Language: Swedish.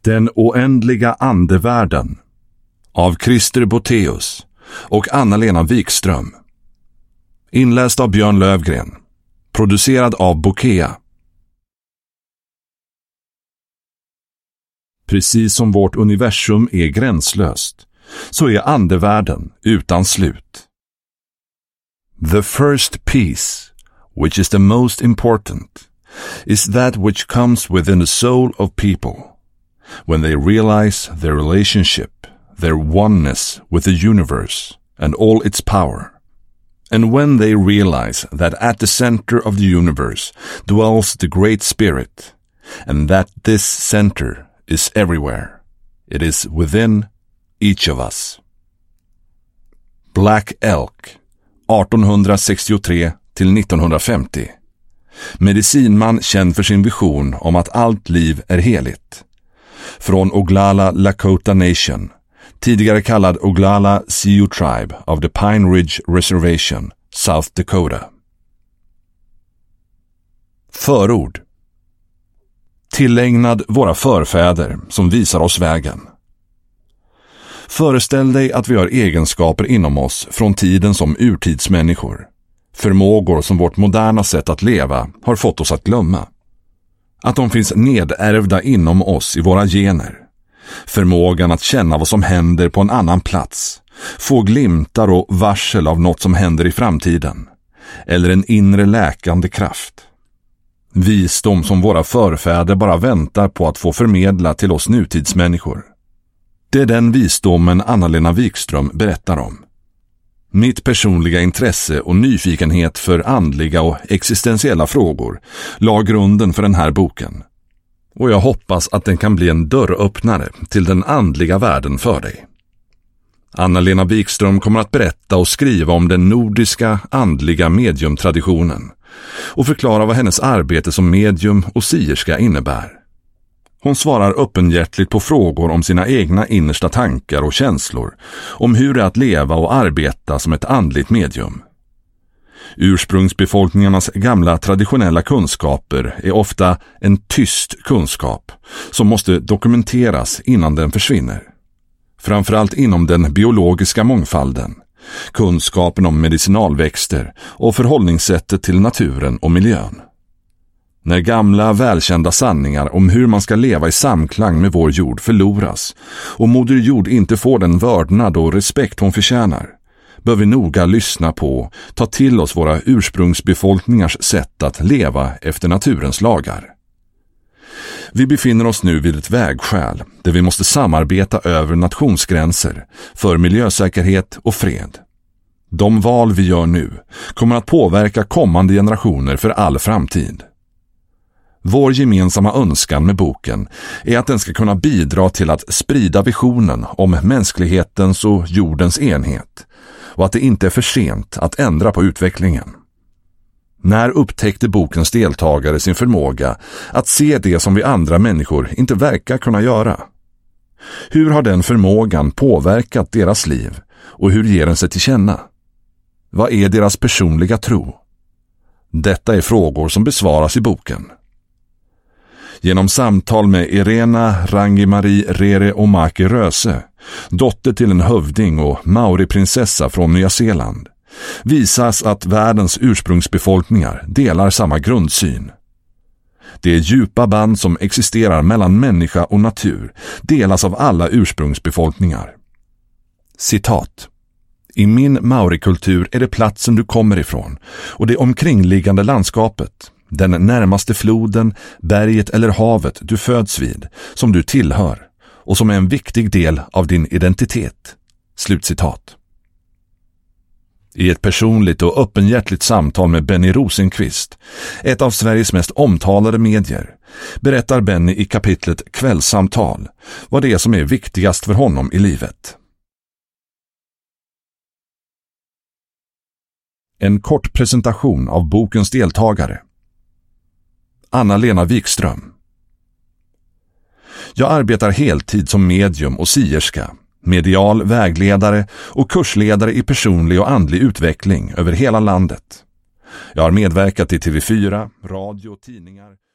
Den oändliga andevärlden av Christer Boteus och Anna-Lena Wikström. Inläst av Björn Lövgren. Producerad av Bokea. Precis som vårt universum är gränslöst, så är andevärlden utan slut. The first peace, which is the most important, is that which comes within the soul of people, when they realize their relationship, their oneness with the universe and all its power, and when they realize that at the center of the universe dwells the Great Spirit, and that this center is everywhere. It is within each of us. Black Elk, 1863 till 1950. Medicinman känd för sin vision om att allt liv är heligt. Från Oglala Lakota Nation, tidigare kallad Oglala Sioux Tribe of the Pine Ridge Reservation, South Dakota. Förord. Tillägnad våra förfäder som visar oss vägen. Föreställ dig att vi har egenskaper inom oss från tiden som urtidsmänniskor. Förmågor som vårt moderna sätt att leva har fått oss att glömma. Att de finns nedärvda inom oss i våra gener. Förmågan att känna vad som händer på en annan plats. Få glimtar och varsel av något som händer i framtiden. Eller en inre läkande kraft. Visdom som våra förfäder bara väntar på att få förmedla till oss nutidsmänniskor. Det är den visdomen Anna-Lena Wikström berättar om. Mitt personliga intresse och nyfikenhet för andliga och existentiella frågor la grunden för den här boken. Och jag hoppas att den kan bli en dörröppnare till den andliga världen för dig. Anna-Lena Wikström kommer att berätta och skriva om den nordiska andliga mediumtraditionen och förklara vad hennes arbete som medium och sierska innebär. Hon svarar öppenhjärtligt på frågor om sina egna innersta tankar och känslor, om hur det är att leva och arbeta som ett andligt medium. Ursprungsbefolkningarnas gamla traditionella kunskaper är ofta en tyst kunskap som måste dokumenteras innan den försvinner. Framförallt inom den biologiska mångfalden, kunskapen om medicinalväxter och förhållningssättet till naturen och miljön. När gamla välkända sanningar om hur man ska leva i samklang med vår jord förloras och moder jord inte får den vördnad och respekt hon förtjänar, bör vi noga lyssna på, ta till oss våra ursprungsbefolkningars sätt att leva efter naturens lagar. Vi befinner oss nu vid ett vägskäl där vi måste samarbeta över nationsgränser för miljösäkerhet och fred. De val vi gör nu kommer att påverka kommande generationer för all framtid. Vår gemensamma önskan med boken är att den ska kunna bidra till att sprida visionen om mänsklighetens och jordens enhet och att det inte är för sent att ändra på utvecklingen. När upptäckte bokens deltagare sin förmåga att se det som vi andra människor inte verkar kunna göra? Hur har den förmågan påverkat deras liv och hur ger den sig till känna? Vad är deras personliga tro? Detta är frågor som besvaras i boken. Genom samtal med Irena Rangimarie Rere Omake Röse, dotter till en hövding och maoriprinsessa från Nya Zeeland, visas att världens ursprungsbefolkningar delar samma grundsyn. Det djupa band som existerar mellan människa och natur delas av alla ursprungsbefolkningar. Citat. I min maorikultur är det platsen du kommer ifrån och det omkringliggande landskapet, den närmaste floden, berget eller havet du föds vid, som du tillhör och som är en viktig del av din identitet. Slutcitat. I ett personligt och öppenhjärtligt samtal med Benny Rosenqvist, ett av Sveriges mest omtalade medier, berättar Benny i kapitlet Kvällssamtal vad det är som är viktigast för honom i livet. En kort presentation av bokens deltagare. Anna-Lena Wikström. Jag arbetar heltid som medium och sierska, medial vägledare och kursledare i personlig och andlig utveckling över hela landet. Jag har medverkat i TV4, radio och tidningar.